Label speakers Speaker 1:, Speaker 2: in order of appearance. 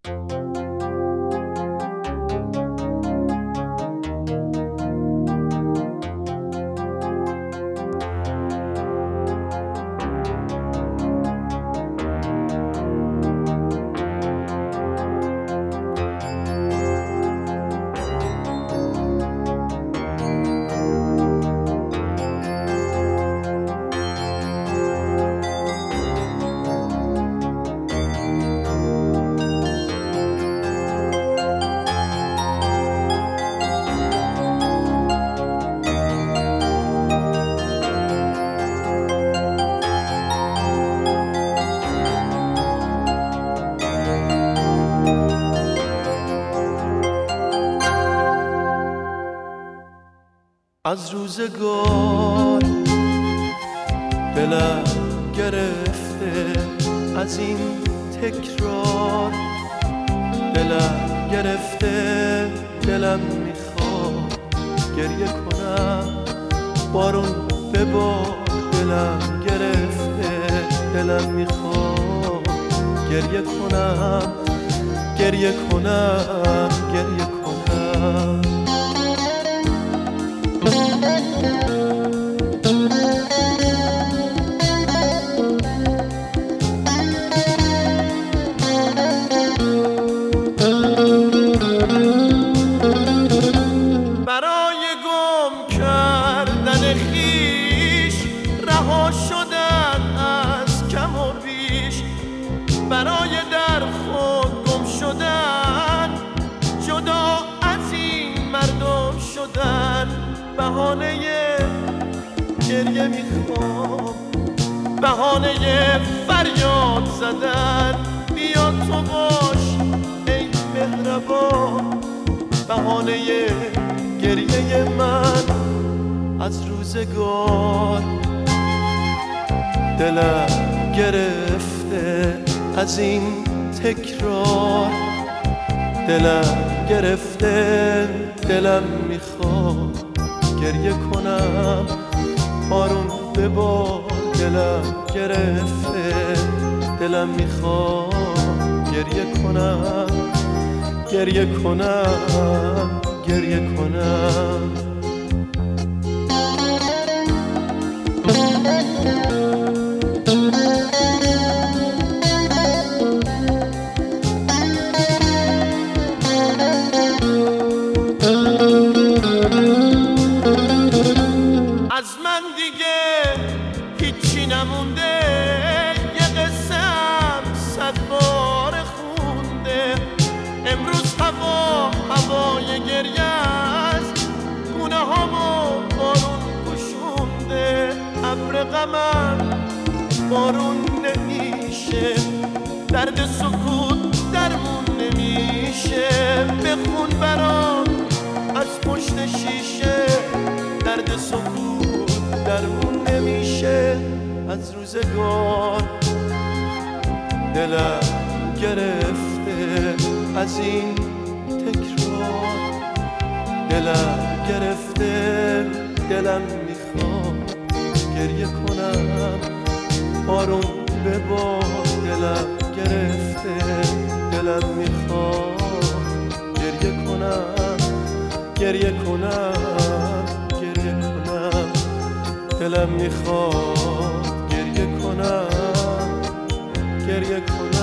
Speaker 1: از روزگار دلم گرفته، از این تکرار دلم گرفته. دلم میخواد گریه کنم، بارون ببار. دلم گرفته، دلم میخواد گریه کنم، گریه کنم، گریه کنم.
Speaker 2: برای گم کردن خویش رها شدن از کم و بیش، برای در خود گم شدن جدا از این مردم شدن. بهانه گریه میخوام، بهانه فریاد زدن. بیا تو باش ای مهربان، بهانه گریه من. از روزگار
Speaker 1: دلم گرفته، از این تکرار دلم گرفته. دلم میخواد گریه کنم، بارون ببار. دلم گرفته، دلم میخواد گریه کنم، گریه کنم، گریه کنم.
Speaker 2: از من دیگه هیچی نمونده، یه قصه هم 100 بار خونده. امروز هوای گریه است، گونه هامو بارون پوشونده. ابر غمم بارون نمیشه، درد سکوت درمون نمیشه. بخون برام از پشت شیشه، درد سکوت درمون نمیشه. از روزگار دلم گرفته، از این تکرار دلم گرفته. دلم میخواد گریه کنم، بارون ببار. دلم گرفته، دلم میخواد گریه کنم، گریه کنم، گریه کنم. دلم میخواد گریه کنم، گریه کنم.